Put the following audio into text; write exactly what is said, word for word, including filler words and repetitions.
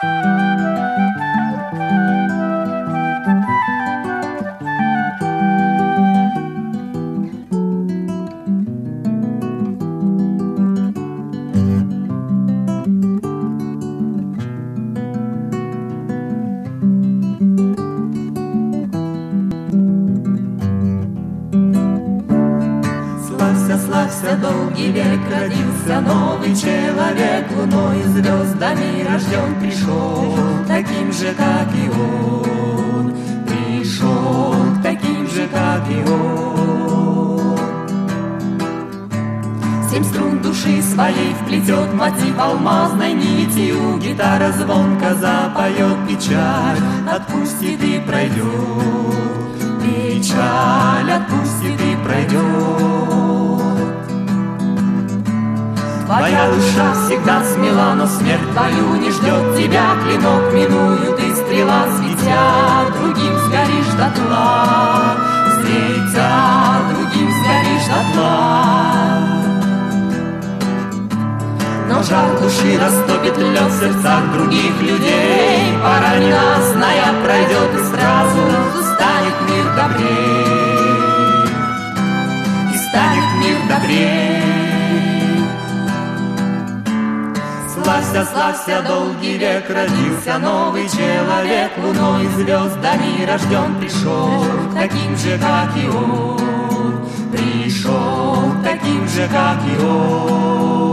Славься, долгий век, родился новый человек, луной и звездами рожден пришел, таким же, как и он, пришел, таким же, как и он. Семь струн души своей вплетет мотив алмазной нитью, гитара звонко запоет печаль, отпустит и пройдет, печаль отпустит и пройдет. Твоя душа всегда смела, но смерть твою не ждет тебя. Клинок минуют и стрела, светя, другим сгоришь дотла, светя, другим сгоришь дотла. Но жар души растопит лед в сердцах других людей. Пора ненастная пройдет и сразу станет мир добрей, и станет мир добрей. Славься, славься, долгий век, родился новый человек, луной и звездами рожден пришел, таким же, как и он, пришел, таким же, как и он.